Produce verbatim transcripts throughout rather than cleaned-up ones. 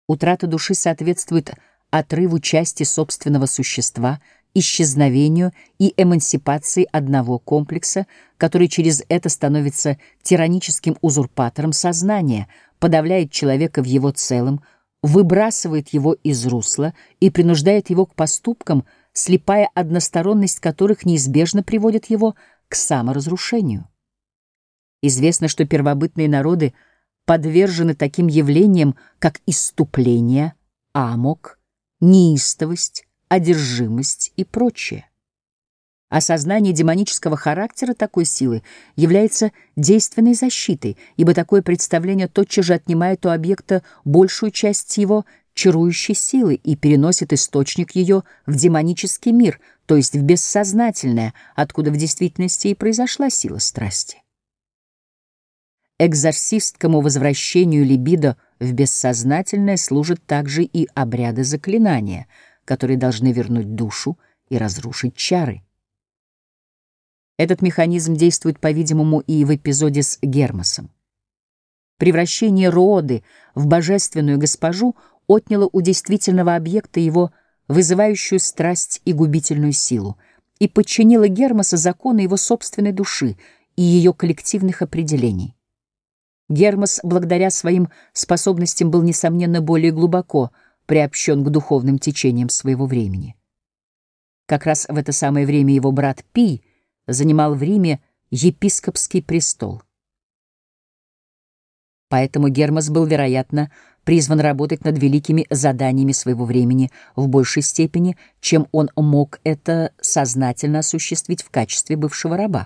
Утрата души соответствует отрыву части собственного существа, исчезновению и эмансипации одного комплекса, который через это становится тираническим узурпатором сознания, подавляет человека в его целом, выбрасывает его из русла и принуждает его к поступкам, слепая односторонность которых неизбежно приводит его к саморазрушению. Известно, что первобытные народы подвержены таким явлениям, как исступление, амок, неистовость, одержимость и прочее. Осознание демонического характера такой силы является действенной защитой, ибо такое представление тотчас же отнимает у объекта большую часть его чарующей силы и переносит источник ее в демонический мир, то есть в бессознательное, откуда в действительности и произошла сила страсти. Экзорсисткому возвращению либидо в бессознательное служат также и обряды заклинания, которые должны вернуть душу и разрушить чары. Этот механизм действует, по-видимому, и в эпизоде с Гермесом. Превращение Рооды в божественную госпожу отняло у действительного объекта его вызывающую страсть и губительную силу и подчинило Гермеса закону его собственной души и ее коллективных определений. Гермес, благодаря своим способностям, был, несомненно, более глубоко приобщен к духовным течениям своего времени. Как раз в это самое время его брат Пий занимал в Риме епископский престол. Поэтому Гермес был, вероятно, призван работать над великими заданиями своего времени в большей степени, чем он мог это сознательно осуществить в качестве бывшего раба.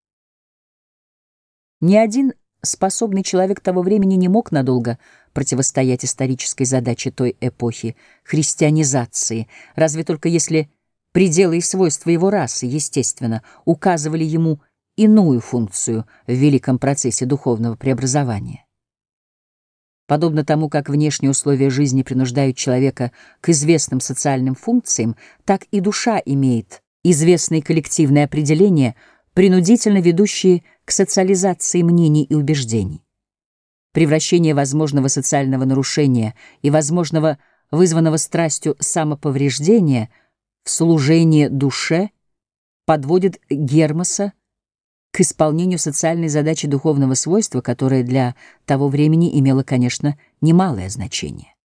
Ни один способный человек того времени не мог надолго противостоять исторической задаче той эпохи — христианизации, разве только если пределы и свойства его расы, естественно, указывали ему иную функцию в великом процессе духовного преобразования. Подобно тому, как внешние условия жизни принуждают человека к известным социальным функциям, так и душа имеет известные коллективные определения, принудительно ведущие к социализации мнений и убеждений. Превращение возможного социального нарушения и возможного вызванного страстью самоповреждения в служение душе подводит Гермеса к исполнению социальной задачи духовного свойства, которая для того времени имела, конечно, немалое значение.